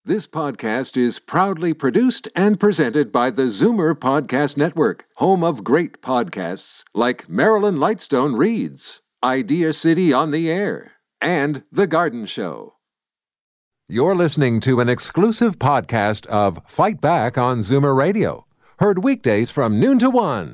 This podcast is proudly produced and presented by the Zoomer Podcast Network, home of great podcasts like Marilyn Lightstone Reads, Idea City on the Air, and The Garden Show. You're listening to an exclusive podcast of Fight Back on Zoomer Radio, heard weekdays from noon to 1.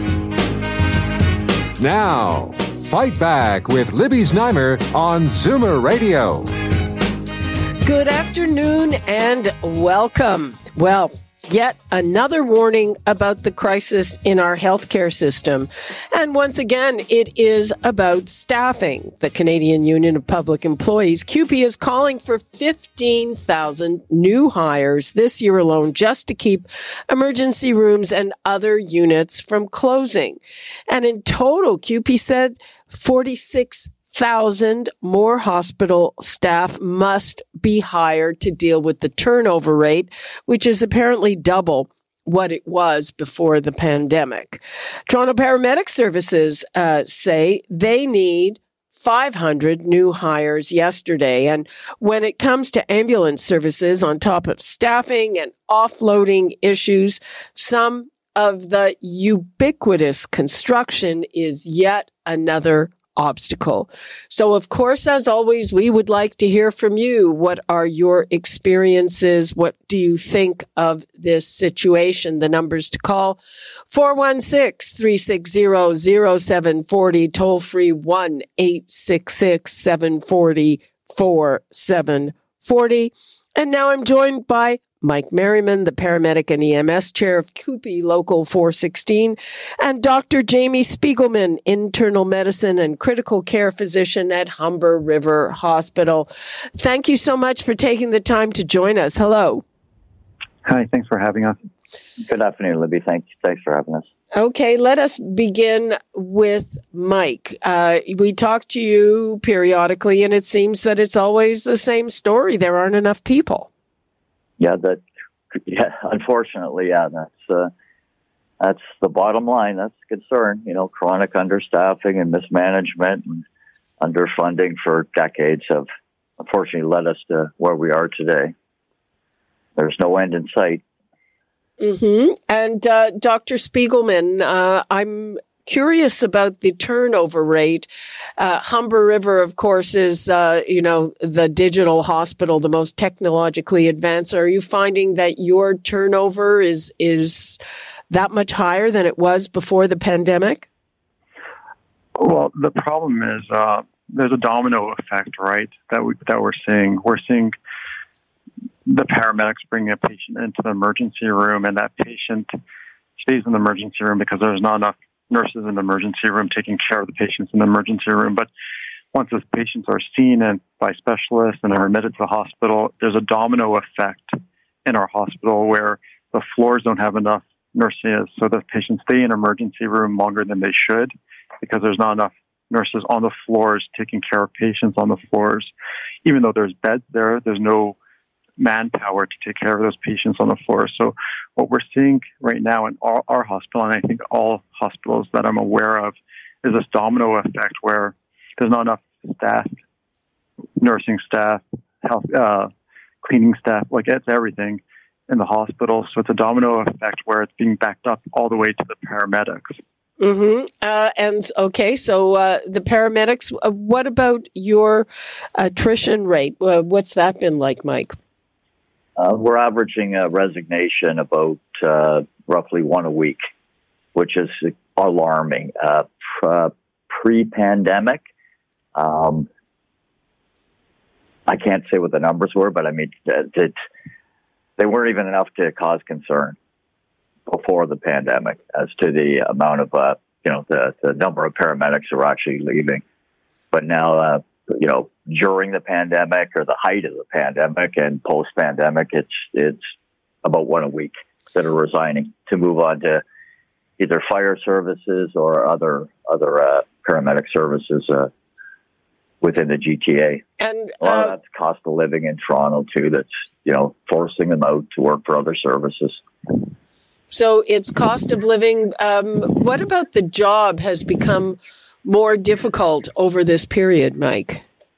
Now, Fight Back with Libby Znaimer on Zoomer Radio. Good afternoon and welcome. Well, yet another warning about the crisis in our healthcare system. And once again, it is about staffing. The Canadian Union of Public Employees, CUPE, is calling for 15,000 new hires this year alone just to keep emergency rooms and other units from closing. And in total, CUPE said 46,000 more hospital staff must be hired to deal with the turnover rate, which is apparently double what it was before the pandemic. Toronto Paramedic Services say they need 500 new hires yesterday. And when it comes to ambulance services, on top of staffing and offloading issues, some of the ubiquitous construction is yet another obstacle. So, of course, as always, we would like to hear from you. What are your experiences? What do you think of this situation? The numbers to call, 416-360-0740, toll free 1-866-740-4740. And now I'm joined by Mike Merriman, the paramedic and EMS chair of CUPE Local 416, and Dr. Jamie Spiegelman, internal medicine and critical care physician at Humber River Hospital. Thank you so much for taking the time to join us. Hello. Hi, thanks for having us. Good afternoon, Libby. Thanks for having us. Okay, let us begin with Mike. We talk to you periodically, and it seems that it's always the same story. There aren't enough people. Unfortunately, that's the bottom line. That's the concern. Chronic understaffing and mismanagement and underfunding for decades have unfortunately led us to where we are today. There's no end in sight. Mm-hmm. And Dr. Spiegelman, I'm curious about the turnover rate. Humber River, of course, is, the digital hospital, the most technologically advanced. Are you finding that your turnover is that much higher than it was before the pandemic? Well, the problem is there's a domino effect, right, that we're seeing. We're seeing the paramedics bring a patient into the emergency room, and that patient stays in the emergency room because there's not enough nurses in the emergency room taking care of the patients in the emergency room. But once those patients are seen by specialists and are admitted to the hospital, there's a domino effect in our hospital where the floors don't have enough nurses, so the patients stay in emergency room longer than they should because there's not enough nurses on the floors taking care of patients on the floors. Even though there's beds there's no manpower to take care of those patients on the floor. So what we're seeing right now in our hospital, and I think all hospitals that I'm aware of, is this domino effect where there's not enough staff, nursing staff, health, cleaning staff, it's everything in the hospital. So it's a domino effect where it's being backed up all the way to the paramedics. Mm-hmm. So the paramedics, what about your attrition rate? What's that been like, Mike? We're averaging a resignation about roughly one a week, which is alarming. Pre-pandemic, I can't say what the numbers were, but I mean, they weren't even enough to cause concern before the pandemic as to the amount of, the number of paramedics who are actually leaving. But now, during the pandemic or the height of the pandemic and post-pandemic, it's about one a week that are resigning to move on to either fire services or other paramedic services within the GTA. And that's cost of living in Toronto too. That's forcing them out to work for other services. So it's cost of living. What about the job has become more difficult over this period, Mike?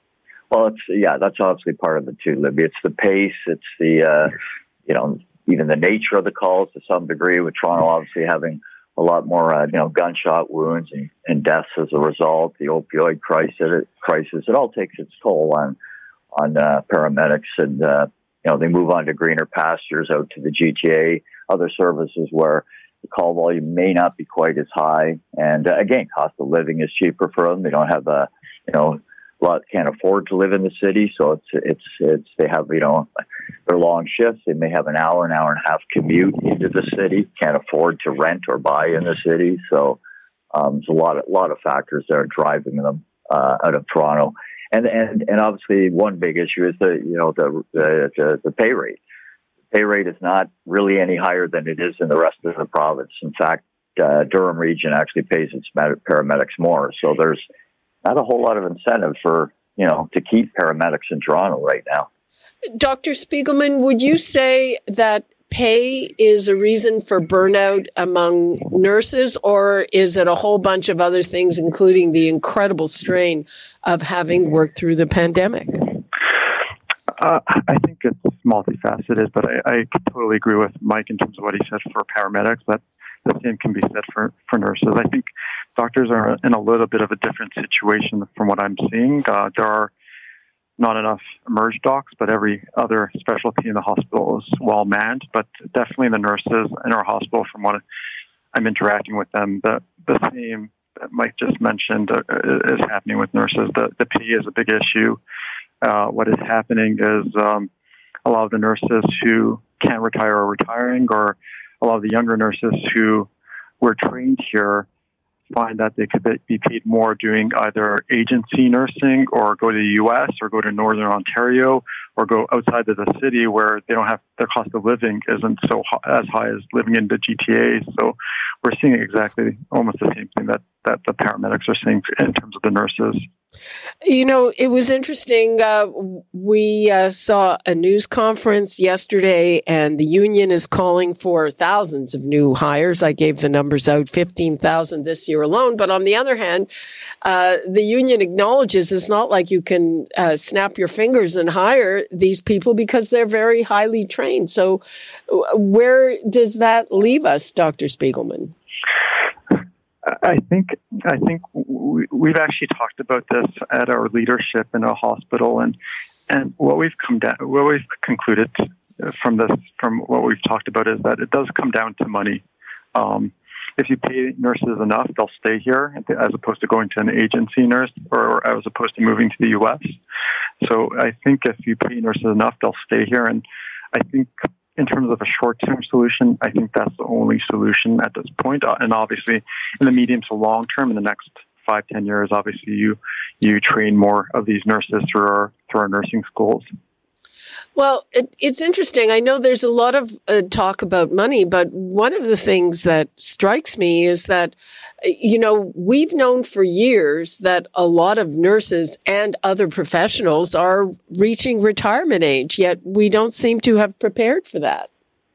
Well, that's obviously part of it too, Libby. It's the pace. It's the, even the nature of the calls to some degree, with Toronto obviously having a lot more, gunshot wounds and deaths as a result. The opioid crisis, it all takes its toll on paramedics, and they move on to greener pastures out to the GTA, other services where the call volume may not be quite as high, and again, cost of living is cheaper for them. They don't have a lot can't afford to live in the city, so it's they have their long shifts. They may have an hour and a half commute into the city. Can't afford to rent or buy in the city, so there's a lot of factors that are driving them out of Toronto. And obviously one big issue is the pay rate. The pay rate is not really any higher than it is in the rest of the province. In fact, Durham region actually pays its paramedics more. So there's not a whole lot of incentive for to keep paramedics in Toronto right now. Dr. Spiegelman, would you say that pay is a reason for burnout among nurses, or is it a whole bunch of other things, including the incredible strain of having worked through the pandemic? I think it's multifaceted, but I totally agree with Mike in terms of what he said for paramedics, but the same can be said for nurses. I think doctors are in a little bit of a different situation from what I'm seeing. There are not enough emerge docs, but every other specialty in the hospital is well manned. But definitely the nurses in our hospital, from what I'm interacting with them, the same that Mike just mentioned is happening with nurses. The pay is a big issue. What is happening is a lot of the nurses who can't retire are retiring, or a lot of the younger nurses who were trained here find that they could be paid more doing either agency nursing or go to the U.S. or go to Northern Ontario or go outside of the city where they don't have their cost of living isn't as high as living in the GTA. So we're seeing exactly almost the same thing that the paramedics are seeing in terms of the nurses. It was interesting. We saw a news conference yesterday, and the union is calling for thousands of new hires. I gave the numbers out, 15,000 this year alone. But on the other hand, the union acknowledges it's not like you can snap your fingers and hire these people because they're very highly trained. So where does that leave us, Dr. Spiegelman? I think we've actually talked about this at our leadership in our hospital, and what we've concluded from what we've talked about is that it does come down to money. If you pay nurses enough, they'll stay here, as opposed to going to an agency nurse, or as opposed to moving to the U.S. So I think if you pay nurses enough, they'll stay here, and I think in terms of a short-term solution, I think that's the only solution at this point. And obviously, in the medium to long term, in the next 5-10 years, obviously you train more of these nurses through our nursing schools. Well, it's interesting. I know there's a lot of talk about money, but one of the things that strikes me is that, we've known for years that a lot of nurses and other professionals are reaching retirement age, yet we don't seem to have prepared for that.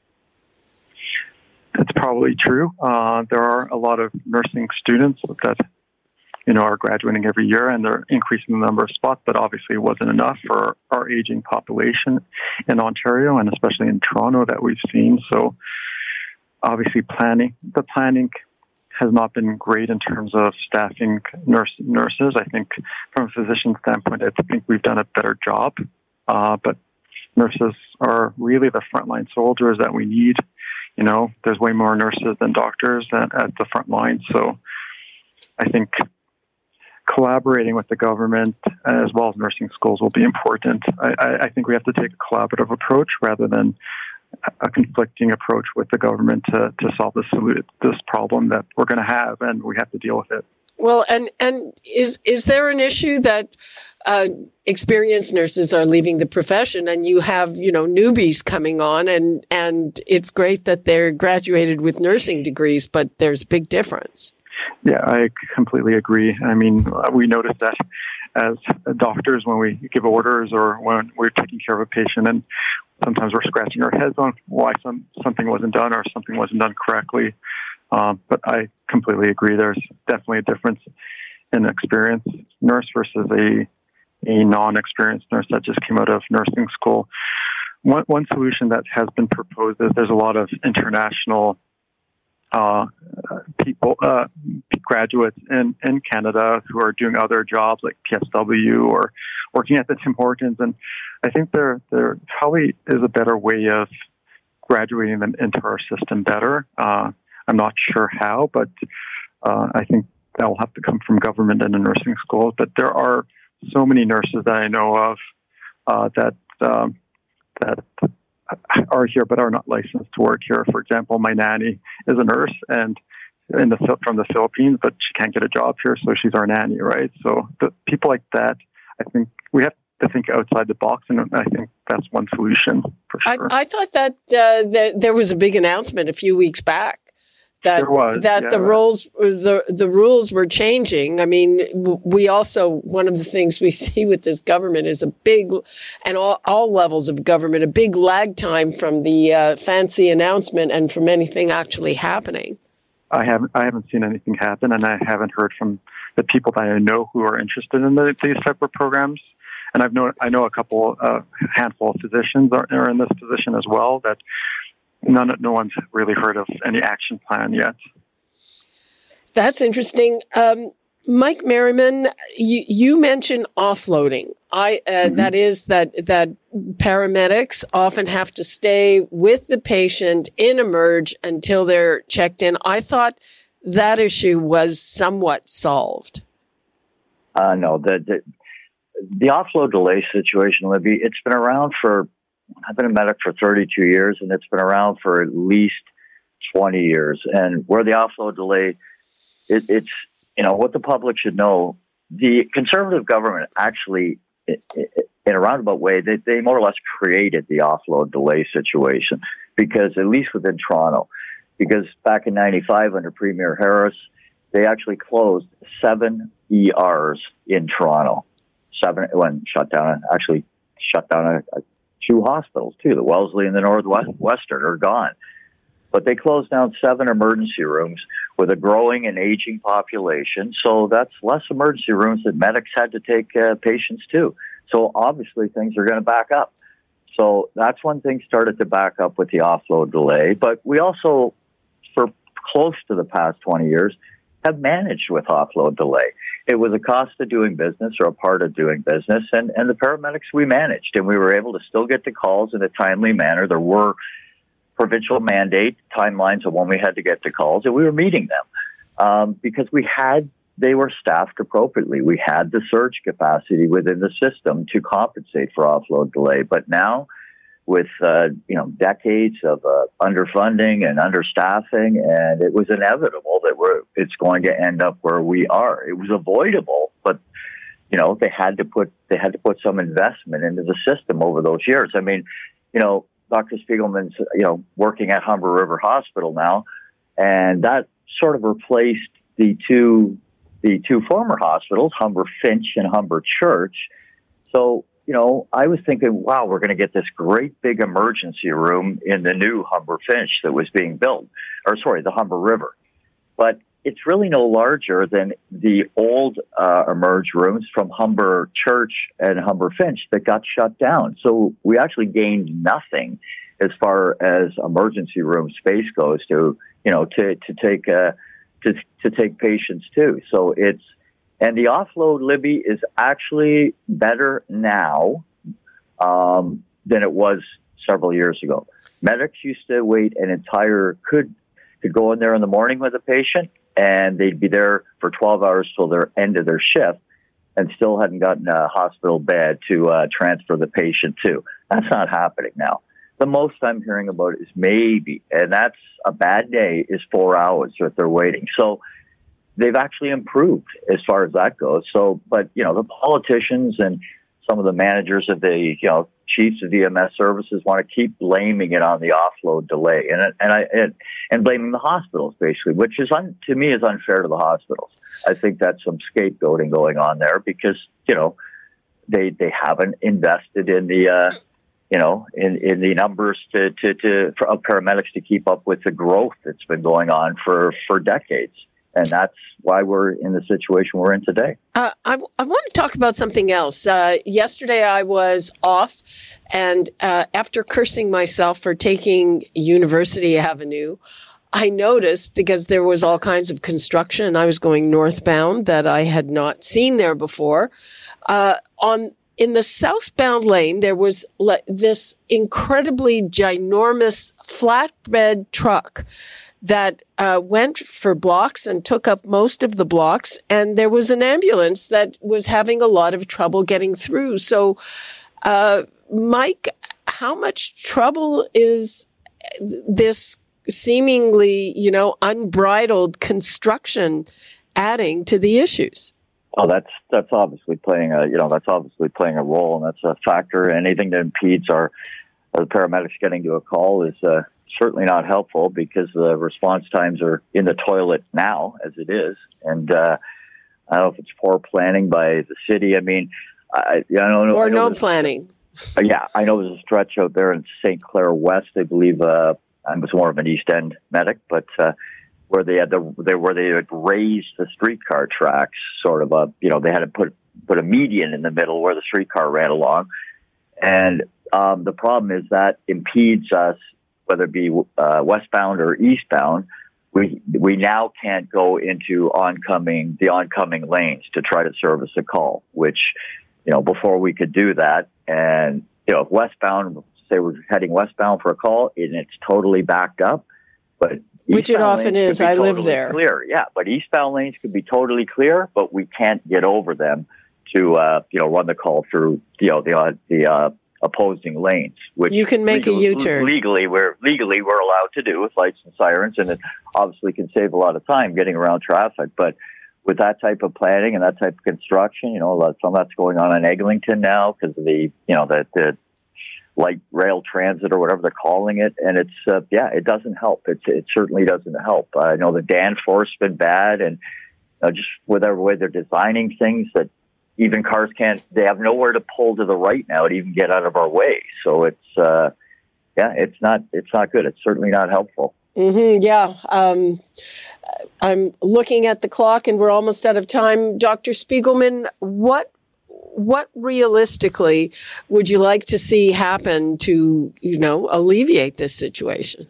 That's probably true. There are a lot of nursing students that are graduating every year, and they're increasing the number of spots, but obviously it wasn't enough for our aging population in Ontario, and especially in Toronto that we've seen. So obviously the planning has not been great in terms of staffing nurses. I think from a physician standpoint, I think we've done a better job, but nurses are really the frontline soldiers that we need. There's way more nurses than doctors at the front line. So I think collaborating with the government as well as nursing schools will be important. I think we have to take a collaborative approach rather than a conflicting approach with the government to solve this problem that we're going to have, and we have to deal with it. Well, and is there an issue that experienced nurses are leaving the profession, and you have newbies coming on, and it's great that they're graduated with nursing degrees, but there's a big difference. Yeah, I completely agree. I mean, we notice that as doctors when we give orders or when we're taking care of a patient, and sometimes we're scratching our heads on why something wasn't done or something wasn't done correctly. But I completely agree. There's definitely a difference in experienced nurse versus a a non-experienced nurse that just came out of nursing school. One solution that has been proposed is there's a lot of international people, graduates in Canada who are doing other jobs like PSW or working at the Tim Hortons, and I think there probably is a better way of graduating them into our system better. I'm not sure how, but I think that will have to come from government and the nursing schools. But there are so many nurses that I know of that are here but are not licensed to work here. For example, my nanny is a nurse and from the Philippines, but she can't get a job here, so she's our nanny, right? So the people like that, I think we have to think outside the box, and I think that's one solution for sure. I thought that there was a big announcement a few weeks back that the rules were changing. I mean, we also, one of the things we see with this government is a big, and all levels of government, a big lag time from the fancy announcement and from anything actually happening. I haven't seen anything happen, and I haven't heard from the people that I know who are interested in these type of programs. And I know a handful of physicians are in this position as well, that no one's really heard of any action plan yet. That's interesting. Mike Merriman, you mentioned offloading. That is that paramedics often have to stay with the patient in eMERGE until they're checked in. I thought that issue was somewhat solved. No, the offload delay situation, Libby, it's been around I've been a medic for 32 years, and it's been around for at least 20 years. And where the offload delay, it's, what the public should know, the conservative government actually, in a roundabout way, they more or less created the offload delay situation, because at least within Toronto, because back in 95 under Premier Harris, they actually closed 7 ERs in Toronto. 7 when shut down 2 hospitals too. The Wellesley and the Northwestern are gone. But they closed down 7 emergency rooms with a growing and aging population. So that's less emergency rooms that medics had to take patients to. So obviously things are going to back up. So that's when things started to back up with the offload delay. But we also, for close to the past 20 years, have managed with offload delay. It was a cost of doing business, or a part of doing business, and the paramedics we managed, and we were able to still get the calls in a timely manner. There were provincial mandate timelines of when we had to get the calls, and we were meeting them because they were staffed appropriately. We had the surge capacity within the system to compensate for offload delay. But now, with decades of underfunding and understaffing, and it was inevitable that it's going to end up where we are. It was avoidable, but they had to put some investment into the system over those years. I mean, Dr. Spiegelman's working at Humber River Hospital now, and that sort of replaced the two former hospitals, Humber Finch and Humber Church. So I was thinking, wow, we're going to get this great big emergency room in the new Humber Finch that was being built, the Humber River. But it's really no larger than the old eMERGE rooms from Humber Church and Humber Finch that got shut down. So we actually gained nothing as far as emergency room space goes to take patients to. So and the offload, Libby, is actually better now than it was several years ago. Medics used to wait could go in there in the morning with a patient, and they'd be there for 12 hours till their end of their shift, and still hadn't gotten a hospital bed to transfer the patient to. That's not happening now. The most I'm hearing about is maybe, and that's a bad day, is 4 hours that they're waiting. So they've actually improved as far as that goes. So, but the politicians and some of the managers of the chiefs of EMS services want to keep blaming it on the offload delay and blaming the hospitals, basically, which is to me is unfair to the hospitals. I think that's some scapegoating going on there because they haven't invested in the in the numbers for paramedics to keep up with the growth that's been going on for decades. And that's why we're in the situation we're in today. I want to talk about something else. Yesterday I was off, and after cursing myself for taking University Avenue, I noticed, because there was all kinds of construction and I was going northbound that I had not seen there before, in the southbound lane, there was this incredibly ginormous flatbed truck that went for blocks and took up most of the blocks. And there was an ambulance that was having a lot of trouble getting through. So, Mike, how much trouble is this seemingly, unbridled construction adding to the issues? Oh, that's obviously playing a role, and that's a factor. Anything that impedes the paramedics getting to a call is certainly not helpful, because the response times are in the toilet now, as it is. And I don't know if it's poor planning by the city. I mean, I don't know. Or no planning. Yeah, I know there's a stretch out there in St. Clair West. I believe I was more of an East End medic, but where they had raised the streetcar tracks, sort of they had to put a median in the middle where the streetcar ran along, and the problem is that impedes us, whether it be westbound or eastbound. We now can't go into the oncoming lanes to try to service a call, which, before we could do that. And, westbound, say we're heading westbound for a call, and it's totally backed up. But which it often is. I live there. Clear, yeah. But eastbound lanes could be totally clear, but we can't get over them to, run the call through, the opposing lanes, which you can make a U-turn. Legally, we're allowed to do with lights and sirens, and it obviously can save a lot of time getting around traffic. But with that type of planning and that type of construction, some of that's going on in Eglinton now because of the light rail transit or whatever they're calling it, and it's it doesn't help. It certainly doesn't help. I know the Danforth's been bad, and just whatever way they're designing things that even cars they have nowhere to pull to the right now to even get out of our way. So it's not good. It's certainly not helpful. Mm-hmm, yeah. I'm looking at the clock and we're almost out of time. Dr. Spiegelman, what realistically would you like to see happen to, alleviate this situation?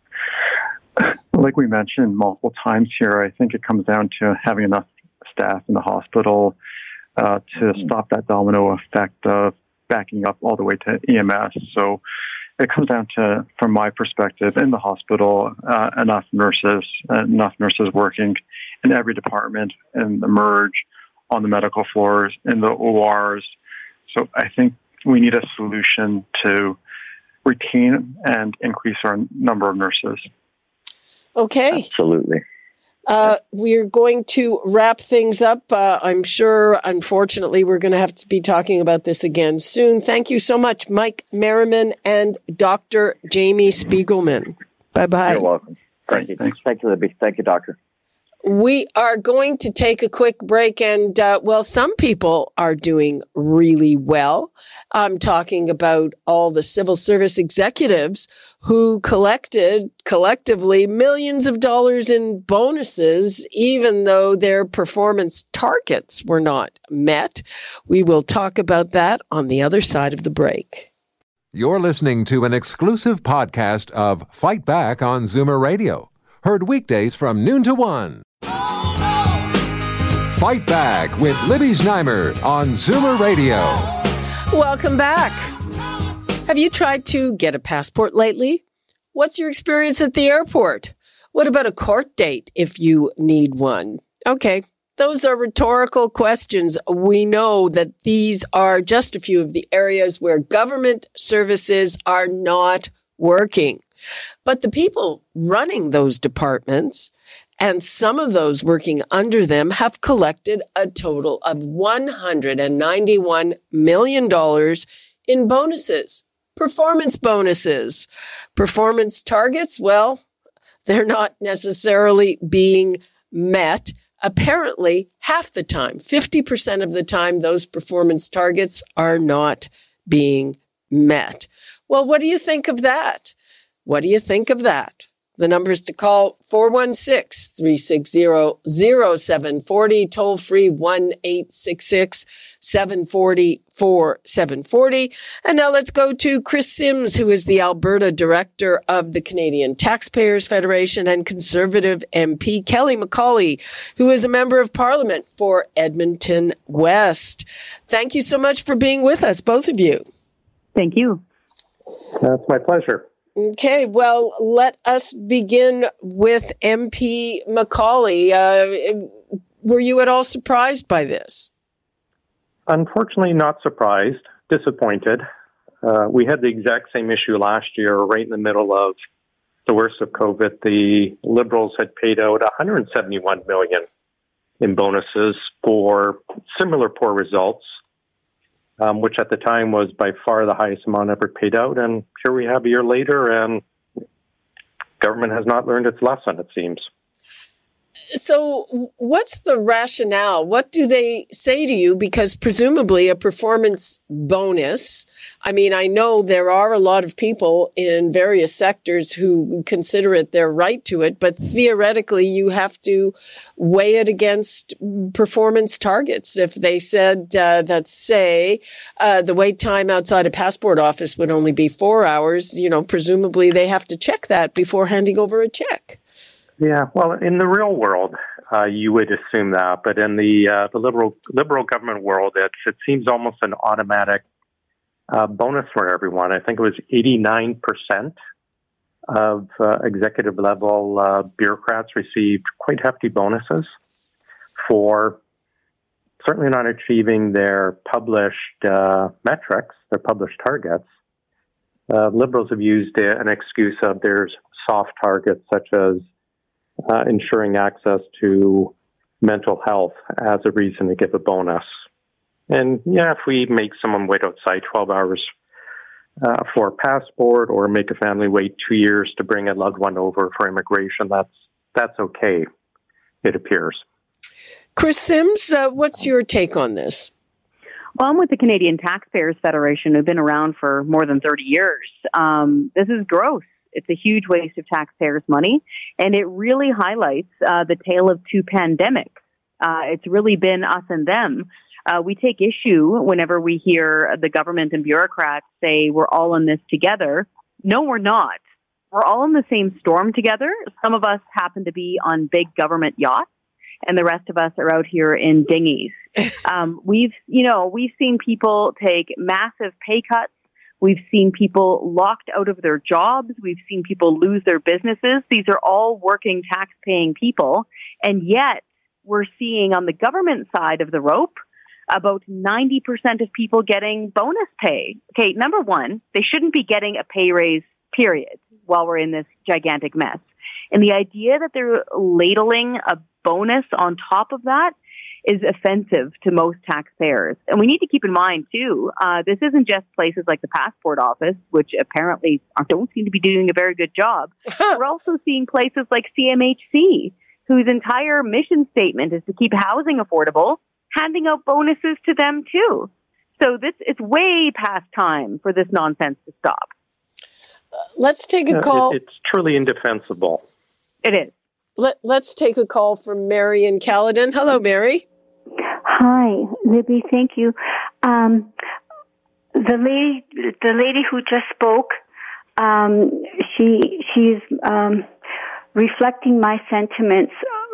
Like we mentioned multiple times here, I think it comes down to having enough staff in the hospital to stop that domino effect of backing up all the way to EMS. So it comes down to, from my perspective, in the hospital, enough nurses working in every department, in the merge, on the medical floors, in the ORs. So I think we need a solution to retain and increase our number of nurses. Okay. Absolutely. We're going to wrap things up. I'm sure, unfortunately, we're going to have to be talking about this again soon. Thank you so much, Mike Merriman and Dr. Jamie Spiegelman. Bye-bye. You're welcome. Thank you. Thank you, Libby. Thank you, Doctor. We are going to take a quick break, and some people are doing really well. I'm talking about all the civil service executives who collectively millions of dollars in bonuses, even though their performance targets were not met. We will talk about that on the other side of the break. You're listening to an exclusive podcast of Fight Back on Zoomer Radio. Heard weekdays from noon to 1. Fight Back with Libby Znaimer on Zoomer Radio. Welcome back. Have you tried to get a passport lately? What's your experience at the airport? What about a court date if you need one? Okay, those are rhetorical questions. We know that these are just a few of the areas where government services are not working. But the people running those departments and some of those working under them have collected a total of $191 million in bonuses, performance bonuses. Performance targets, well, they're not necessarily being met. Apparently, half the time, 50% of the time, those performance targets are not being met. Well, what do you think of that? What do you think of that? The numbers to call 416-360-0740, toll free 1-866-740-4740. And now let's go to Chris Sims, who is the Alberta Director of the Canadian Taxpayers Federation, and Conservative MP Kelly McCauley, who is a Member of Parliament for Edmonton West. Thank you so much for being with us, both of you. Thank you. That's my pleasure. Okay, well, let us begin with MP McCauley. Were you at all surprised by this? Unfortunately, not surprised, disappointed. We had the exact same issue last year, right in the middle of the worst of COVID. The Liberals had paid out $171 million in bonuses for similar poor results, which at the time was by far the highest amount ever paid out. And here we have a year later, and government has not learned its lesson, it seems. So what's the rationale? What do they say to you? Because presumably a performance bonus, I mean, I know there are a lot of people in various sectors who consider it their right to it, but theoretically you have to weigh it against performance targets. If they said that, say, the wait time outside a passport office would only be 4 hours, presumably they have to check that before handing over a check. Yeah, well, in the real world, you would assume that, but in the liberal government world, it seems almost an automatic bonus for everyone. I think it was 89% of executive level bureaucrats received quite hefty bonuses for certainly not achieving their published metrics, their published targets. Liberals have used an excuse of there's soft targets such as ensuring access to mental health as a reason to give a bonus. And yeah, if we make someone wait outside 12 hours for a passport or make a family wait 2 years to bring a loved one over for immigration, that's okay, it appears. Chris Sims, what's your take on this? Well, I'm with the Canadian Taxpayers Federation, who've been around for more than 30 years. This is gross. It's a huge waste of taxpayers' money, and it really highlights the tale of two pandemics. It's really been us and them. We take issue whenever we hear the government and bureaucrats say we're all in this together. No, we're not. We're all in the same storm together. Some of us happen to be on big government yachts, and the rest of us are out here in dinghies. We've seen people take massive pay cuts. We've seen people locked out of their jobs. We've seen people lose their businesses. These are all working, tax-paying people. And yet, we're seeing on the government side of the rope, about 90% of people getting bonus pay. Okay, number one, they shouldn't be getting a pay raise, period, while we're in this gigantic mess. And the idea that they're ladling a bonus on top of that is offensive to most taxpayers. And we need to keep in mind, too, this isn't just places like the Passport Office, which apparently don't seem to be doing a very good job. We're also seeing places like CMHC, whose entire mission statement is to keep housing affordable, handing out bonuses to them, too. So it's way past time for this nonsense to stop. Let's take a call. It's truly indefensible. It is. Let's take a call from Mary in Caledon. Hello, Mary. Hi, Libby. Thank you. The lady who just spoke, she's reflecting my sentiments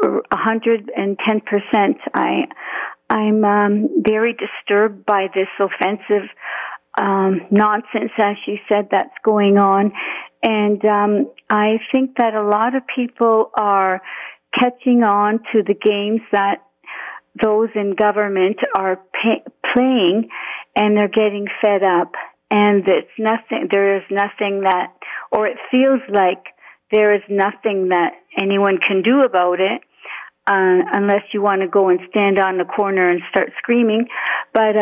110%. I'm very disturbed by this offensive nonsense, as she said, that's going on. And I think that a lot of people are catching on to the games that those in government are playing, and they're getting fed up. And there is nothing that, or it feels like there is nothing that anyone can do about it, unless you want to go and stand on the corner and start screaming. But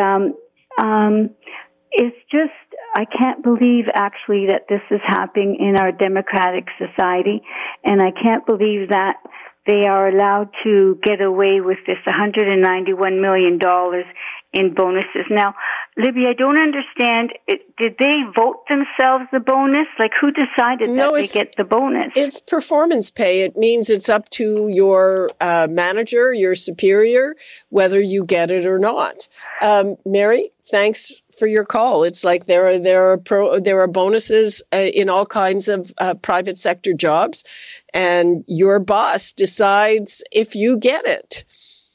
it's just, I can't believe actually that this is happening in our democratic society, and I can't believe that they are allowed to get away with this $191 million in bonuses. Now, Libby, I don't understand. Did they vote themselves the bonus? Like, who decided that they get the bonus? It's performance pay. It means it's up to your manager, your superior, whether you get it or not. Mary, thanks for your call. It's like there are bonuses in all kinds of private sector jobs, and your boss decides if you get it.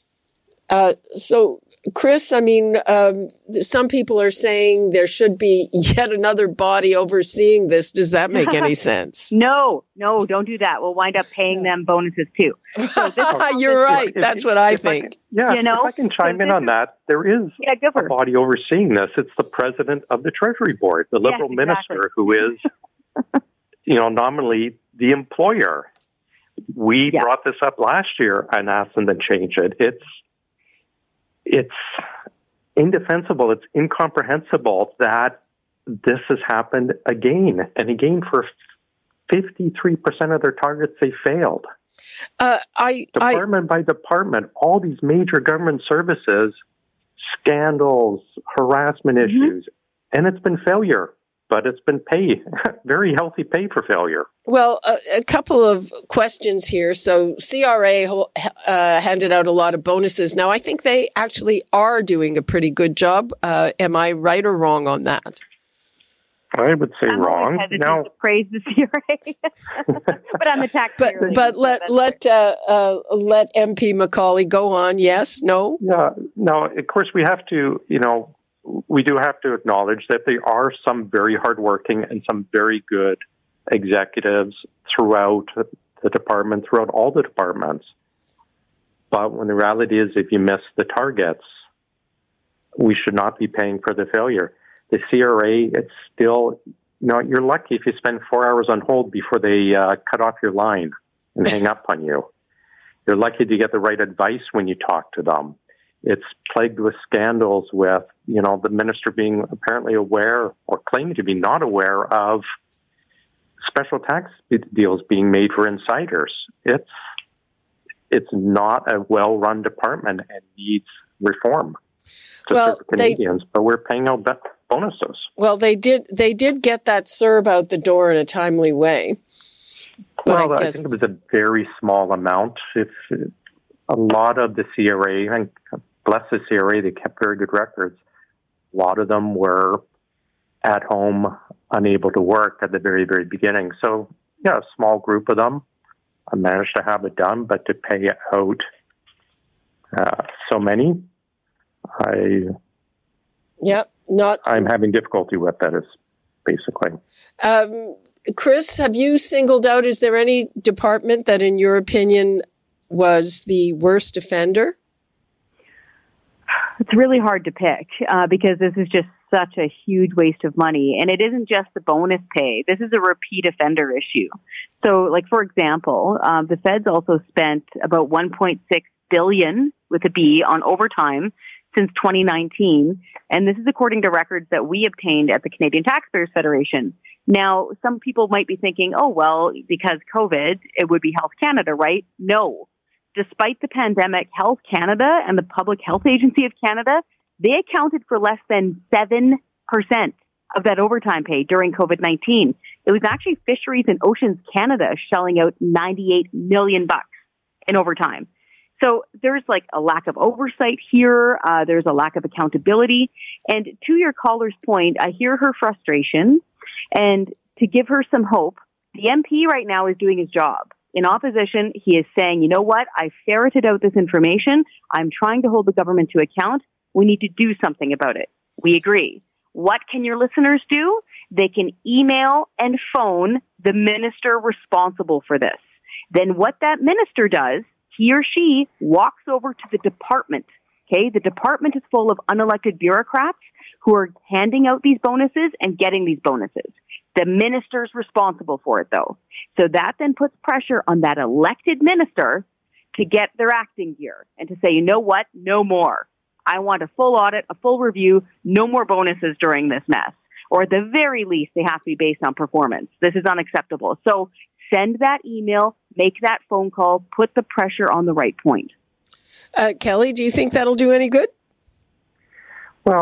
So, Chris, I mean, some people are saying there should be yet another body overseeing this. Does that make any sense? No, don't do that. We'll wind up paying them bonuses too. So You're right. That's what I think. If I can chime in on that, there is a body overseeing this. It's the president of the Treasury Board, the Liberal minister, who is, nominally the employer. We brought this up last year and asked them to change it. It's indefensible. It's incomprehensible that this has happened again and again. For 53% of their targets, they failed. Department by department, all these major government services, scandals, harassment issues, and it's been failure. But it's been very healthy pay for failure. Well, a couple of questions here. So CRA handed out a lot of bonuses. Now, I think they actually are doing a pretty good job. Am I right or wrong on that? I would say I'm wrong. Now, to praise the CRA, but I'm the taxpayer. But let MP Macaulay go on. Yes, no. Yeah, no. Of course, we have to. We do have to acknowledge that there are some very hardworking and some very good executives throughout the department, throughout all the departments. But when the reality is, if you miss the targets, we should not be paying for the failure. The CRA, it's still, you're lucky if you spend 4 hours on hold before they cut off your line and hang up on you. You're lucky to get the right advice when you talk to them. It's plagued with scandals with, the minister being apparently aware or claiming to be not aware of special tax deals being made for insiders. It's not a well-run department and needs reform to serve Canadians, but we're paying out bonuses. Well, they did get that CERB out the door in a timely way. But I think it was a very small amount. A lot of the CRA, and bless the CRA, they kept very good records. A lot of them were at home, unable to work at the very, very beginning. So, a small group of them managed to have it done, but to pay out so many, I'm having difficulty with that, is basically. Chris, have you singled out, is there any department that, in your opinion, was the worst offender? It's really hard to pick because this is just such a huge waste of money. And it isn't just the bonus pay. This is a repeat offender issue. So, for example, the feds also spent about $1.6 billion with a B on overtime since 2019. And this is according to records that we obtained at the Canadian Taxpayers Federation. Now, some people might be thinking, because COVID, it would be Health Canada, right? No. Despite the pandemic, Health Canada and the Public Health Agency of Canada, they accounted for less than 7% of that overtime pay during COVID-19. It was actually Fisheries and Oceans Canada shelling out $98 million in overtime. So there's a lack of oversight here. There's a lack of accountability. And to your caller's point, I hear her frustration. And to give her some hope, the MP right now is doing his job. In opposition, he is saying, you know what? I ferreted out this information. I'm trying to hold the government to account. We need to do something about it. We agree. What can your listeners do? They can email and phone the minister responsible for this. Then what that minister does, he or she walks over to the department. Okay, the department is full of unelected bureaucrats who are handing out these bonuses and getting these bonuses. The minister's responsible for it, though. So that then puts pressure on that elected minister to get their acting gear and to say, you know what? No more. I want a full audit, a full review, no more bonuses during this mess. Or at the very least, they have to be based on performance. This is unacceptable. So send that email, make that phone call, put the pressure on the right point. Kelly, do you think that'll do any good? Well,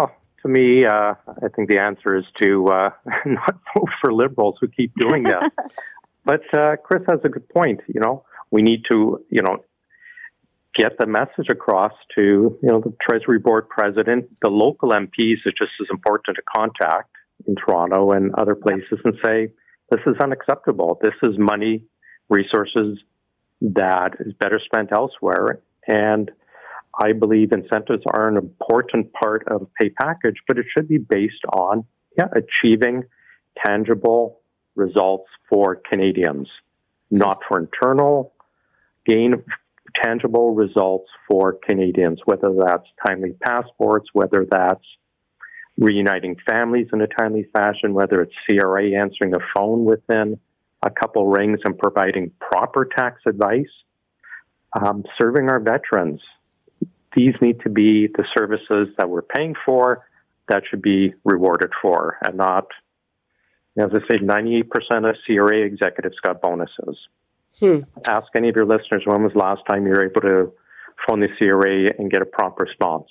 to me, I think the answer is to not vote for Liberals who keep doing that. But Chris has a good point. We need to, get the message across to, the Treasury Board president, the local MPs. It's just as important to contact in Toronto and other places and say, this is unacceptable. This is money, resources that is better spent elsewhere. And I believe incentives are an important part of pay package, but it should be based on achieving tangible results for Canadians, not for internal gain, tangible results for Canadians, whether that's timely passports, whether that's reuniting families in a timely fashion, whether it's CRA answering the phone within a couple rings and providing proper tax advice, serving our veterans. These need to be the services that we're paying for that should be rewarded for, and not, as I say, 98% of CRA executives got bonuses. Ask any of your listeners, when was the last time you were able to phone the CRA and get a prompt response?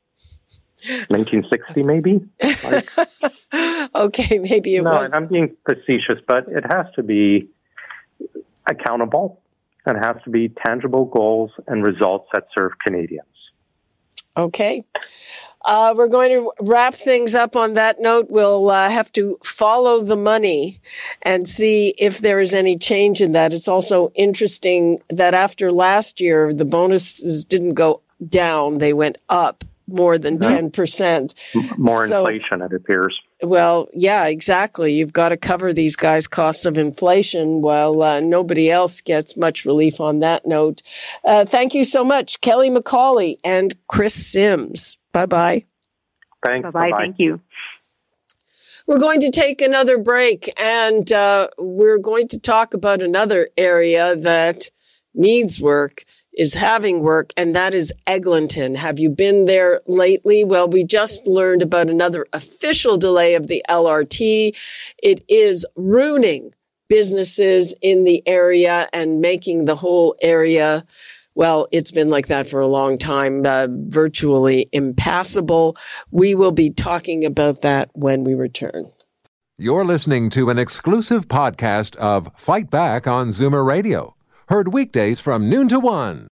1960, maybe? Okay, maybe it was. No, I'm being facetious, but it has to be accountable. It has to be tangible goals and results that serve Canadians. Okay. We're going to wrap things up on that note. We'll have to follow the money and see if there is any change in that. It's also interesting that after last year, the bonuses didn't go down. They went up more than 10%. More inflation, it appears. Well, yeah, exactly. You've got to cover these guys' costs of inflation while nobody else gets much relief on that note. Thank you so much, Kelly McCauley and Chris Sims. Bye-bye. Thanks. Bye-bye. Thank you. We're going to take another break, and we're going to talk about another area that needs work, is having work, and that is Eglinton. Have you been there lately? Well, we just learned about another official delay of the LRT. It is ruining businesses in the area and making the whole area, well, it's been like that for a long time, virtually impassable. We will be talking about that when we return. You're listening to an exclusive podcast of Fight Back on Zoomer Radio. Heard weekdays from noon to 1.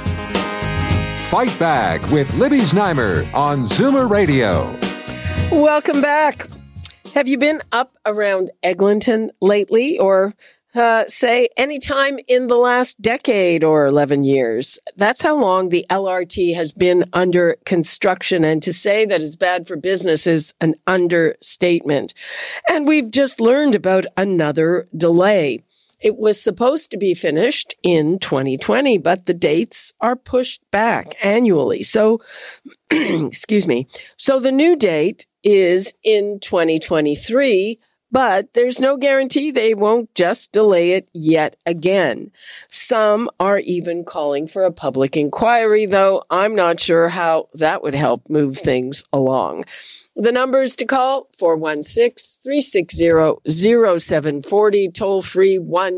Fight Back with Libby Znaimer on Zoomer Radio. Welcome back. Have you been up around Eglinton lately, or say any time in the last decade or 11 years? That's how long the LRT has been under construction. And to say that it's bad for business is an understatement. And we've just learned about another delay. It was supposed to be finished in 2020, but the dates are pushed back annually. So, excuse me. So the new date is in 2023, but there's no guarantee they won't just delay it yet again. Some are even calling for a public inquiry, though I'm not sure how that would help move things along. The numbers to call, 416-360-0740, toll free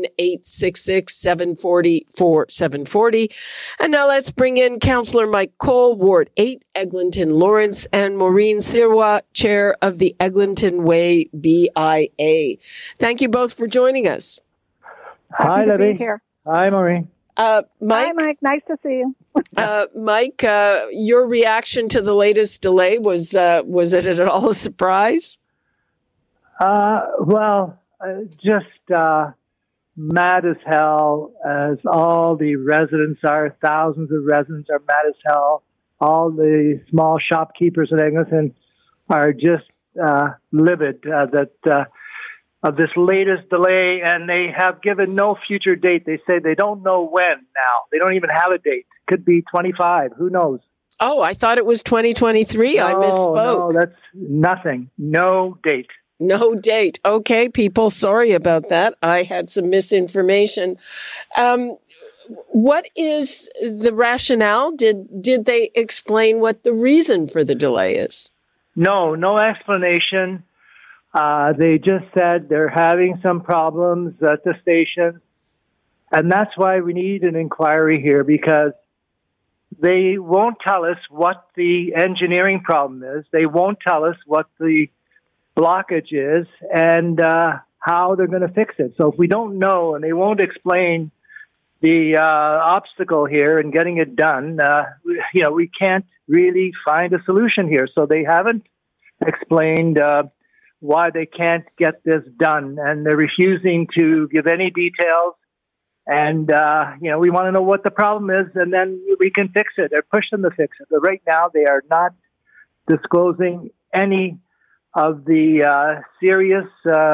1-866-740-4740. And now let's bring in Councillor Mike Cole, Ward 8, Eglinton Lawrence, and Maureen Sirois, Chair of the Eglinton Way BIA. Thank you both for joining us. Hi, Libby. Hi, Maureen. Mike, hi, Mike. Nice to see you. Mike, your reaction to the latest delay, was it at all a surprise? Just mad as hell, as all the residents are. Thousands of residents are mad as hell. All the small shopkeepers in Eglinton are just livid of this latest delay, and they have given no future date. They say they don't know when now. They don't even have a date. Could be 25. Who knows? Oh, I thought it was 2023. I misspoke. No, that's nothing. No date. No date. Okay, people, sorry about that. I had some misinformation. What is the rationale? Did they explain what the reason for the delay is? No explanation. They just said they're having some problems at the station. And that's why we need an inquiry here, because They won't tell us what the engineering problem is. They won't tell us what the blockage is and how they're going to fix it. So if we don't know and they won't explain the obstacle here in getting it done, we can't really find a solution here. So they haven't explained why they can't get this done, and they're refusing to give any details. And, we want to know what the problem is, and then we can fix it or push them to fix it. But right now, they are not disclosing any of the serious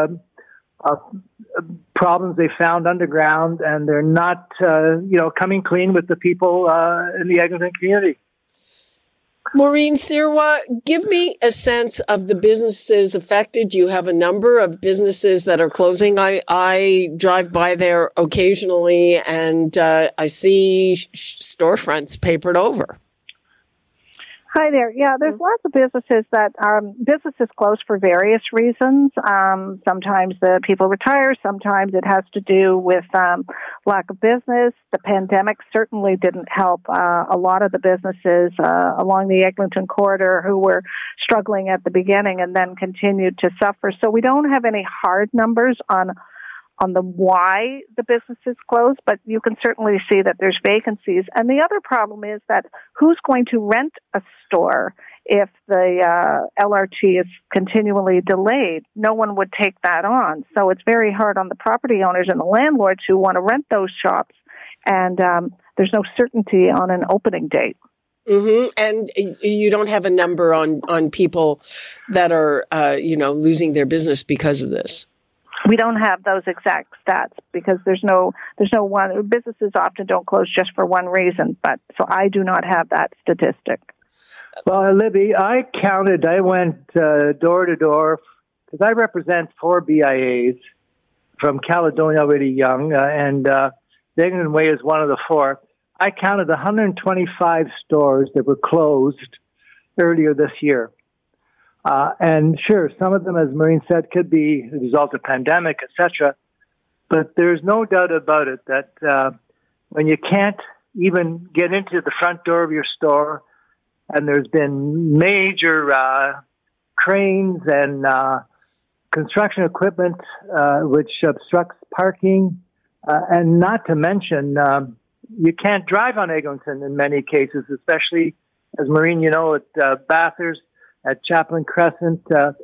problems they found underground, and they're not, coming clean with the people in the Eglinton community. Maureen Sirois, give me a sense of the businesses affected. You have a number of businesses that are closing. I drive by there occasionally, and I see storefronts papered over. Hi there. Yeah, there's lots of businesses that businesses close for various reasons. Sometimes the people retire. Sometimes it has to do with lack of business. The pandemic certainly didn't help a lot of the businesses along the Eglinton corridor who were struggling at the beginning and then continued to suffer. So we don't have any hard numbers on the why the businesses close, but you can certainly see that there's vacancies. And the other problem is that who's going to rent a store if the LRT is continually delayed? No one would take that on. So it's very hard on the property owners and the landlords who want to rent those shops, and there's no certainty on an opening date. Mm-hmm. And you don't have a number on people that are, losing their business because of this. We don't have those exact stats because there's no one. Businesses often don't close just for one reason, but so I do not have that statistic. Well, Libby, I went door to door because I represent 4 BIAs from Caledonia already young, and the Eglinton Way is one of the 4. I counted 125 stores that were closed earlier this year. And sure, some of them, as Maureen said, could be the result of pandemic, etc. But there's no doubt about it that when you can't even get into the front door of your store, and there's been major cranes and construction equipment which obstructs parking, and not to mention you can't drive on Eglinton in many cases, especially, as Maureen, at Bathurst, at Chaplain Crescent,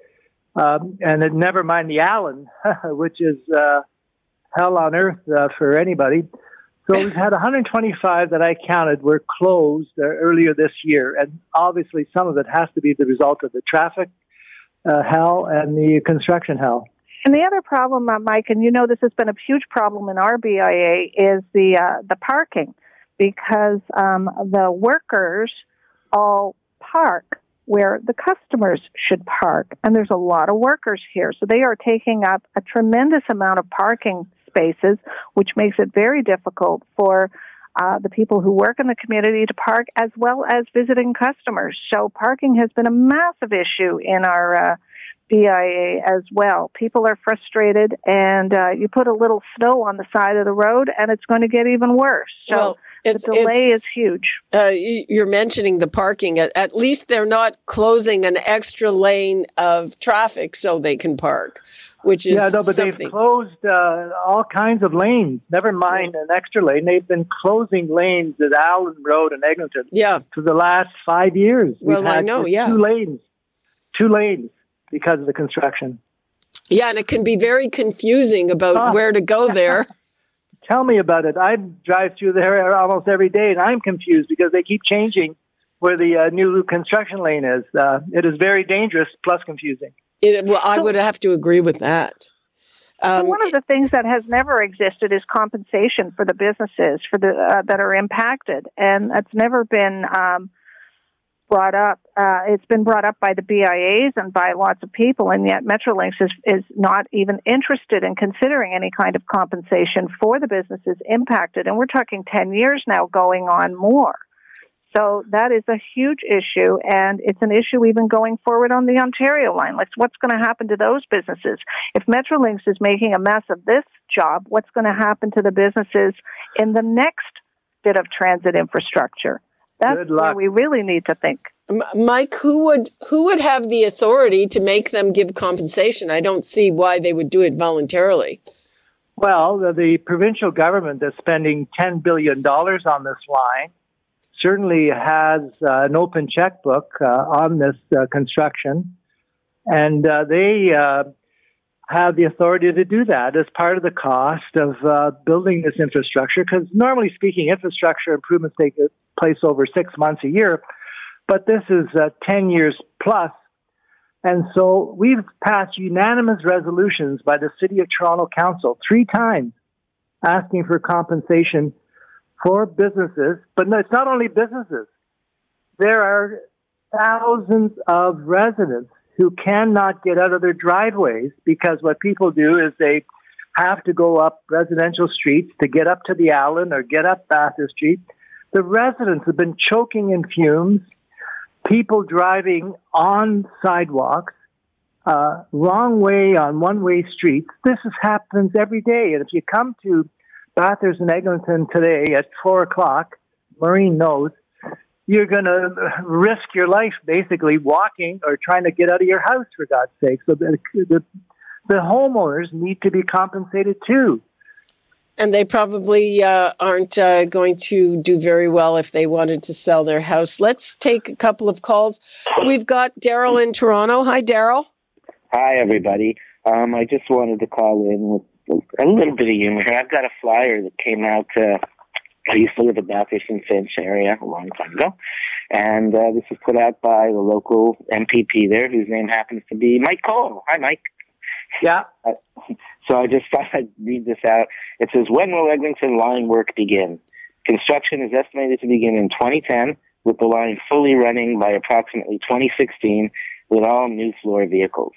and never mind the Allen, which is hell on earth for anybody. So we've had 125 that I counted were closed earlier this year, and obviously some of it has to be the result of the traffic hell and the construction hell. And the other problem, Mike, and this has been a huge problem in our BIA, is the parking, because the workers all park where the customers should park. And there's a lot of workers here. So they are taking up a tremendous amount of parking spaces, which makes it very difficult for the people who work in the community to park, as well as visiting customers. So parking has been a massive issue in our BIA as well. People are frustrated, and you put a little snow on the side of the road, and it's going to get even worse. So the delay is huge. You're mentioning the parking. At least they're not closing an extra lane of traffic so they can park, which is but something. They've closed all kinds of lanes. Never mind an extra lane. They've been closing lanes at Allen Road and Eglinton for the last 5 years. Well, We've had I know, two lanes because of the construction. Yeah, and it can be very confusing about where to go there. Tell me about it. I drive through there almost every day, and I'm confused because they keep changing where the new construction lane is. It is very dangerous plus confusing. I would have to agree with that. One of the things that has never existed is compensation for the businesses that are impacted, and that's never been brought up. It's been brought up by the BIAs and by lots of people, and yet Metrolinx is not even interested in considering any kind of compensation for the businesses impacted. And we're talking 10 years now going on more. So that is a huge issue, and it's an issue even going forward on the Ontario line. Like, what's going to happen to those businesses? If Metrolinx is making a mess of this job, what's going to happen to the businesses in the next bit of transit infrastructure? That's where we really need to think. Mike, who would have the authority to make them give compensation? I don't see why they would do it voluntarily. Well, the provincial government that's spending $10 billion on this line certainly has an open checkbook on this construction, and they have the authority to do that as part of the cost of building this infrastructure, because normally speaking, infrastructure improvements take place over 6 months a year, but this is 10 years plus. And so we've passed unanimous resolutions by the City of Toronto Council 3 times asking for compensation for businesses. But no, it's not only businesses. There are thousands of residents who cannot get out of their driveways because what people do is they have to go up residential streets to get up to the Allen or get up Bathurst Street. The residents have been choking in fumes. People driving on sidewalks, wrong way on one-way streets. This happens every day. And if you come to Bathurst and Eglinton today at 4 o'clock, Maureen knows, you're going to risk your life basically walking or trying to get out of your house, for God's sake. So the homeowners need to be compensated too. And they probably aren't going to do very well if they wanted to sell their house. Let's take a couple of calls. We've got Daryl in Toronto. Hi, Daryl. Hi, everybody. I just wanted to call in with a little bit of humor here. I've got a flyer that came out. I used to live in Bathurst and Finch area a long time ago. And this was put out by the local MPP there, whose name happens to be Mike Cole. Hi, Mike. Yeah. So I just thought I'd read this out. It says, when will Eglinton line work begin? Construction is estimated to begin in 2010, with the line fully running by approximately 2016 with all new floor vehicles.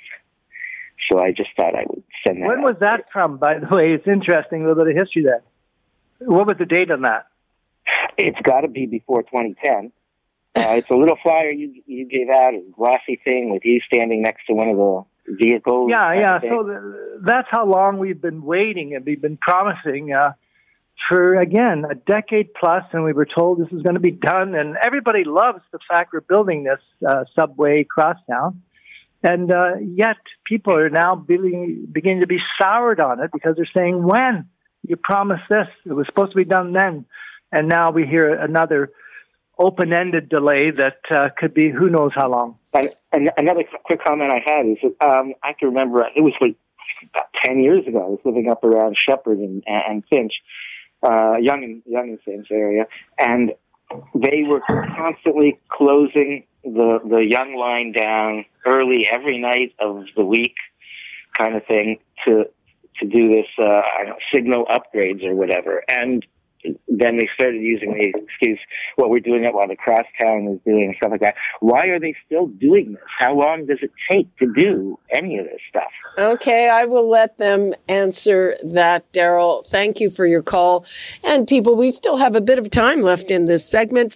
So I just thought I would send that. When was that from, by the way? It's interesting, a little bit of history there. What was the date on that? It's got to be before 2010. It's a little flyer you gave out, a glossy thing with you standing next to one of the vehicles. Yeah. So that's how long we've been waiting, and we've been promising for, again, a decade plus, and we were told this is going to be done. And everybody loves the fact we're building this subway crosstown. And yet people are now beginning to be soured on it because they're saying, when? You promised this. It was supposed to be done then. And now we hear another open-ended delay that could be who knows how long. And another quick comment I had is that I can remember, it was like about 10 years ago, I was living up around Shepherd and Finch, young in Finch area, and they were constantly closing the Young line down early every night of the week kind of thing to do this signal upgrades or whatever. And then they started using the excuse, well, we're doing it while the crosstown is doing stuff like that. Why are they still doing this? How long does it take to do any of this stuff? Okay, I will let them answer that, Daryl. Thank you for your call. And people, we still have a bit of time left in this segment.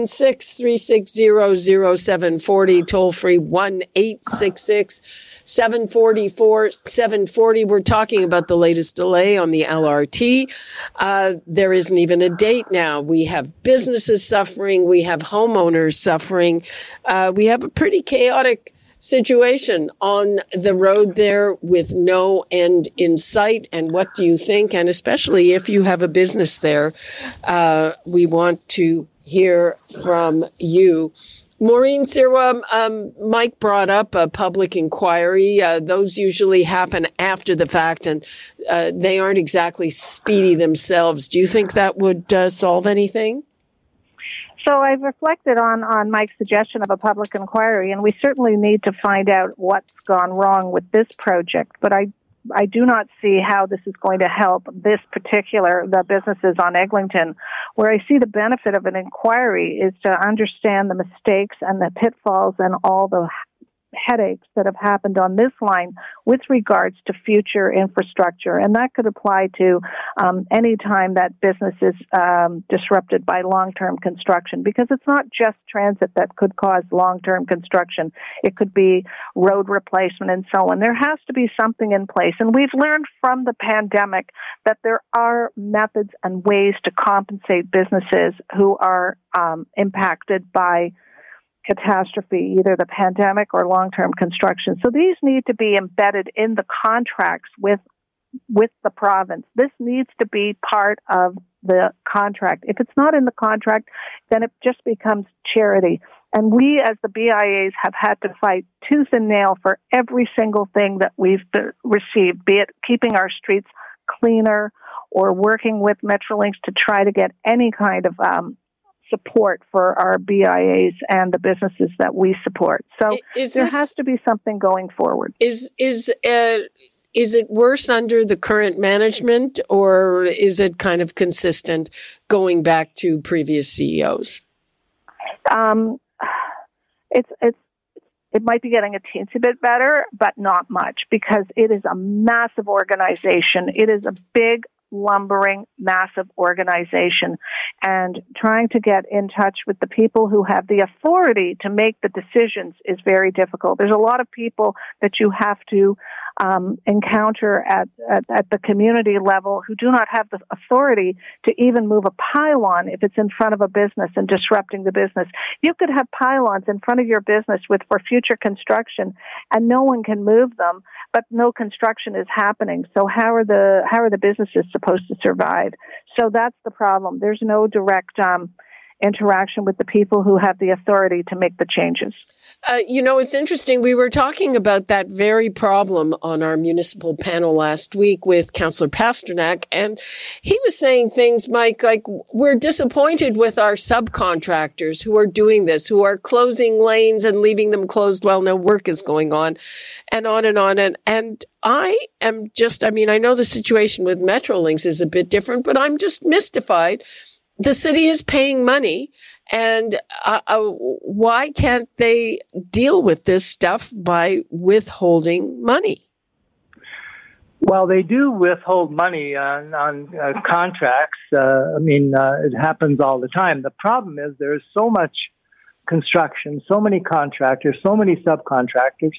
416-360-0740, toll free 1-866-744-740. We're talking about the latest delay on the LRT. There isn't even a date now. We have businesses suffering. We have homeowners suffering. We have a pretty chaotic situation on the road there with no end in sight. And what do you think? And especially if you have a business there, we want to hear from you. Maureen Sirwa, Mike brought up a public inquiry. Those usually happen after the fact, and they aren't exactly speedy themselves. Do you think that would solve anything? So I've reflected on Mike's suggestion of a public inquiry, and we certainly need to find out what's gone wrong with this project. But I do not see how this is going to help the businesses on Eglinton. Where I see the benefit of an inquiry is to understand the mistakes and the pitfalls and all the headaches that have happened on this line with regards to future infrastructure. And that could apply to any time that business is disrupted by long-term construction, because it's not just transit that could cause long-term construction. It could be road replacement and so on. There has to be something in place. And we've learned from the pandemic that there are methods and ways to compensate businesses who are impacted by catastrophe, either the pandemic or long-term construction. So these need to be embedded in the contracts with the province. This needs to be part of the contract. If it's not in the contract, then it just becomes charity. And we, as the BIAs, have had to fight tooth and nail for every single thing that we've received, be it keeping our streets cleaner or working with Metrolinx to try to get any kind of support for our BIAs and the businesses that we support. So there has to be something going forward. Is it worse under the current management, or is it kind of consistent going back to previous CEOs? It might be getting a teensy bit better, but not much, because it is a massive organization. It is a big, lumbering, massive organization, and trying to get in touch with the people who have the authority to make the decisions is very difficult. There's a lot of people that you have to encounter at the community level who do not have the authority to even move a pylon if it's in front of a business and disrupting the business. You could have pylons in front of your business for future construction, and no one can move them, but no construction is happening. So how are the businesses supposed to survive? So that's the problem. There's no direct interaction with the people who have the authority to make the changes. It's interesting. We were talking about that very problem on our municipal panel last week with Councillor Pasternak, and he was saying things, Mike, like, we're disappointed with our subcontractors who are doing this, who are closing lanes and leaving them closed while no work is going on, and on and on. And I am just, I know the situation with Metrolinx is a bit different, but I'm just mystified. The city is paying money, and why can't they deal with this stuff by withholding money? Well, they do withhold money on contracts. It happens all the time. The problem is there's so much construction, so many contractors, so many subcontractors.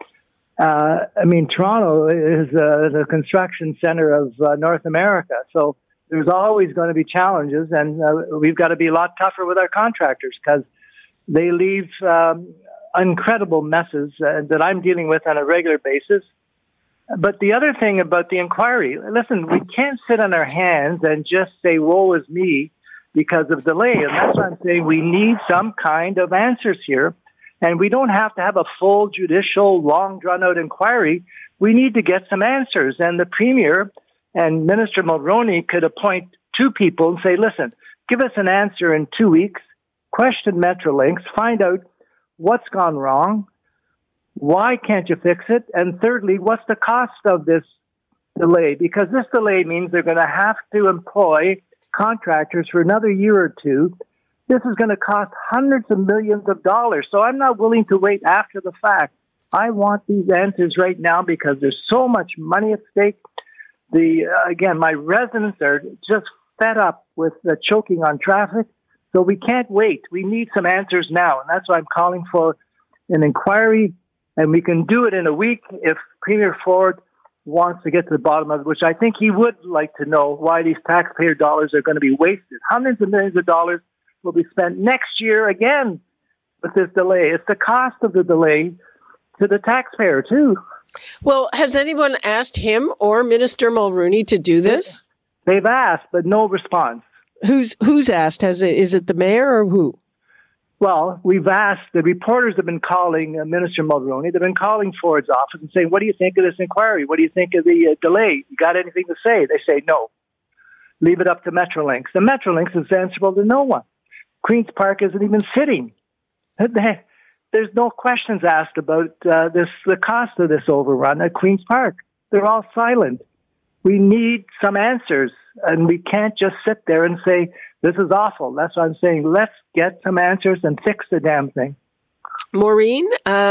Toronto is the construction center of North America, so there's always going to be challenges, and we've got to be a lot tougher with our contractors because they leave incredible messes that I'm dealing with on a regular basis. But the other thing about the inquiry, listen, we can't sit on our hands and just say, woe is me, because of delay. And that's why I'm saying we need some kind of answers here. And we don't have to have a full judicial, long, drawn-out inquiry. We need to get some answers. And the Premier and Minister Mulroney could appoint two people and say, listen, give us an answer in 2 weeks, question Metrolinx, find out what's gone wrong, why can't you fix it, and thirdly, what's the cost of this delay? Because this delay means they're going to have to employ contractors for another year or two. This is going to cost hundreds of millions of dollars, so I'm not willing to wait after the fact. I want these answers right now because there's so much money at stake. My residents are just fed up with the choking on traffic, so we can't wait. We need some answers now, and that's why I'm calling for an inquiry, and we can do it in a week if Premier Ford wants to get to the bottom of it, which I think he would like to know why these taxpayer dollars are going to be wasted. Hundreds of millions of dollars will be spent next year again with this delay. It's the cost of the delay to the taxpayer, too. Well, has anyone asked him or Minister Mulroney to do this? They've asked, but no response. Who's asked? Is it the mayor or who? Well, we've asked. The reporters have been calling Minister Mulroney. They've been calling Ford's office and saying, what do you think of this inquiry? What do you think of the delay? You got anything to say? They say no. Leave it up to Metrolinx. The Metrolinx is answerable to no one. Queen's Park isn't even sitting. There's no questions asked about the cost of this overrun at Queen's Park. They're all silent. We need some answers, and we can't just sit there and say, this is awful. That's what I'm saying. Let's get some answers and fix the damn thing. Maureen,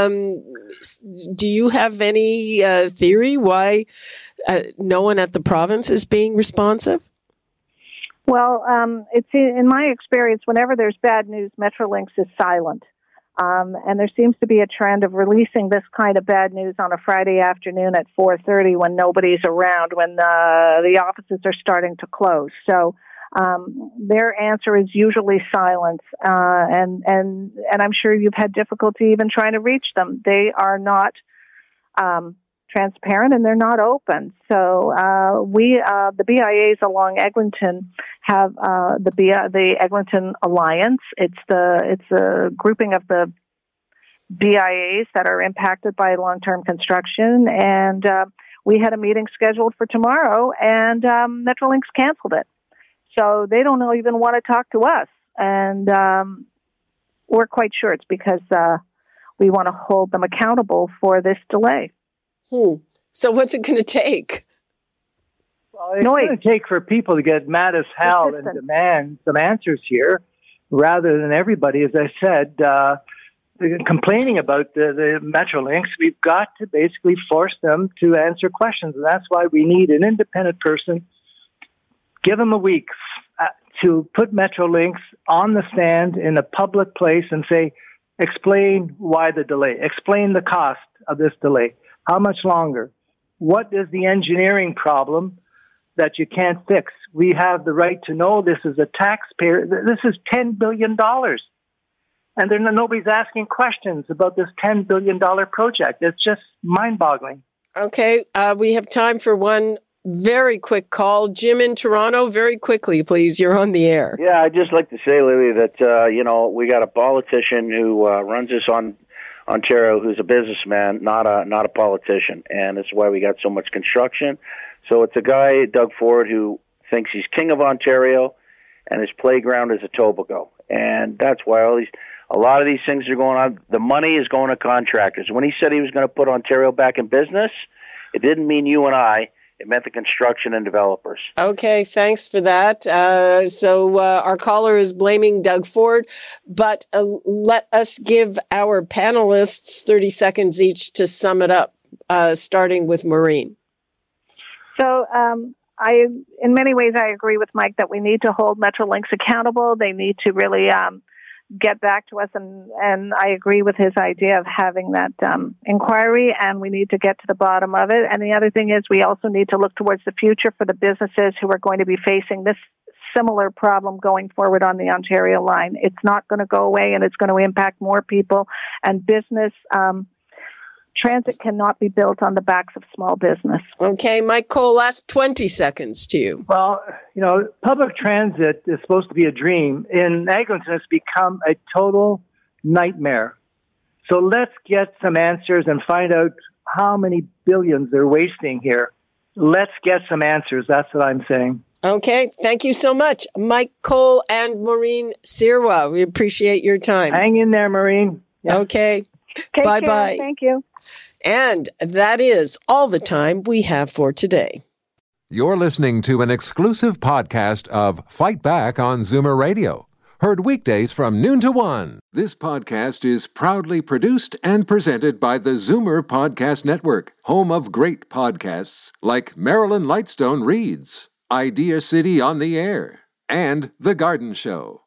do you have any theory why no one at the province is being responsive? Well, it's in my experience, whenever there's bad news, Metrolinx is silent. And there seems to be a trend of releasing this kind of bad news on a Friday afternoon at 4:30 when nobody's around, when the offices are starting to close. So their answer is usually silence, and I'm sure you've had difficulty even trying to reach them. They are not transparent and they're not open. So the BIAs along Eglinton have the Eglinton Alliance. It's a grouping of the BIAs that are impacted by long-term construction, and we had a meeting scheduled for tomorrow, and Metrolinx canceled it. So they don't even want to talk to us, and we're quite sure it's because we want to hold them accountable for this delay. So what's it going to take? Well, it's going to take for people to get mad as hell and demand some answers here, rather than everybody, as I said, complaining about the Metrolinx. We've got to basically force them to answer questions, and that's why we need an independent person. Give them a week to put Metrolinx on the stand in a public place and say, explain why the delay, explain the cost of this delay. How much longer? What is the engineering problem that you can't fix? We have the right to know. This is a taxpayer. This is $10 billion. And then nobody's asking questions about this $10 billion project. It's just mind-boggling. Okay, we have time for one very quick call. Jim in Toronto, very quickly, please. You're on the air. Yeah, I'd just like to say, Lily, that, we got a politician who runs us on Ontario, who's a businessman, not a politician, and that's why we got so much construction. So it's a guy, Doug Ford, who thinks he's king of Ontario, and his playground is Etobicoke, and that's why a lot of these things are going on. The money is going to contractors. When he said he was going to put Ontario back in business, it didn't mean you and I. It meant the construction and developers. Okay, thanks for that. So our caller is blaming Doug Ford, but let us give our panelists 30 seconds each to sum it up, starting with Maureen. So in many ways, I agree with Mike that we need to hold Metrolinx accountable. They need to really get back to us, and I agree with his idea of having that inquiry, and we need to get to the bottom of it. And the other thing is we also need to look towards the future for the businesses who are going to be facing this similar problem going forward on the Ontario line. It's not going to go away, and it's going to impact more people and business. Transit cannot be built on the backs of small business. Okay, Mike Cole, last 20 seconds to you. Well, public transit is supposed to be a dream. In Eglinton, it's become a total nightmare. So let's get some answers and find out how many billions they're wasting here. Let's get some answers. That's what I'm saying. Okay, thank you so much. Mike Cole and Maureen Sirois. We appreciate your time. Hang in there, Maureen. Yeah. Okay. Bye-bye. Thank you. And that is all the time we have for today. You're listening to an exclusive podcast of Fight Back on Zoomer Radio. Heard weekdays from noon to 1. This podcast is proudly produced and presented by the Zoomer Podcast Network, home of great podcasts like Marilyn Lightstone Reads, Idea City on the Air, and The Garden Show.